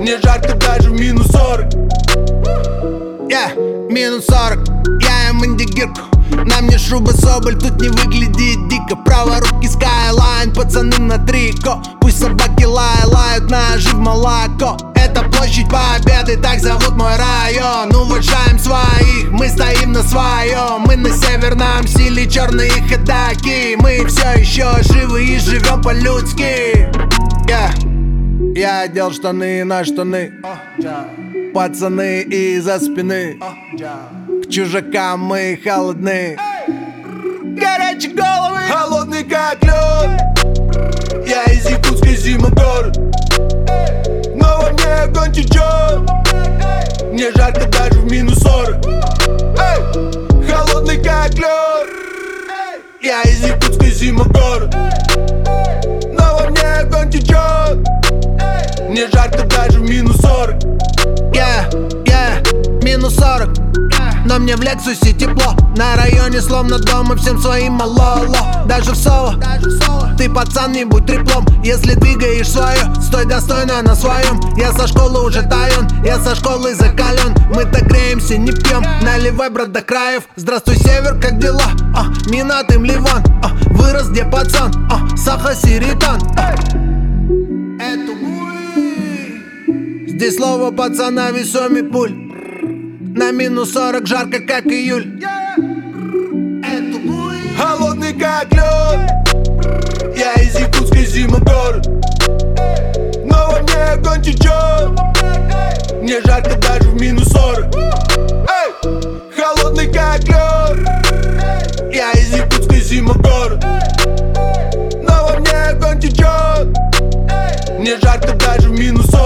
Мне жарко даже в минус 40. Минус 40, я им индигирку. На мне шуба соболь, тут не выглядит дико. Праворуки Skyline, пацаны на трико. Пусть собаки лают, ножи в молоко. Это площадь Победы, так зовут мой район. Уважаем своих, мы стоим на своем. Мы на северном стиле, черные ходаки. Мы все еще живы и живем по-людски. Я одел штаны на штаны. Пацаны из-за спины. К чужакам мы холодны. Горячие головы, холодный как лед. Я из Якутска, зима город, но во мне огонь течет. Мне жарко даже в минус 40. Холодный как лед. Я из Якутска, зима город, но во мне огонь течет. Мне жарко даже в минус 40. Минус 40, но мне в Лексусе тепло. На районе словно дома, всем своим малоло. Даже в соло, ты пацан, не будь треплом. Если двигаешь свое, стой достойно на своем. Я со школы уже таен, я со школы закален. Мы так греемся, не пьем, наливай, брат, до краев. Здравствуй, север, как дела? Минат им Ливан, вырос где пацан, Саха-Сиритан. Здесь слово пацана весомый пуль. На минус 40 жарко, как июль. Холодный как лед. Я из Якутска, зима город, но во мне огонь течет. Мне жарко даже в минус 40. Холодный как лед. Я из Якутска, зима город, но во мне огонь течет. Мне жарко даже в минус 40.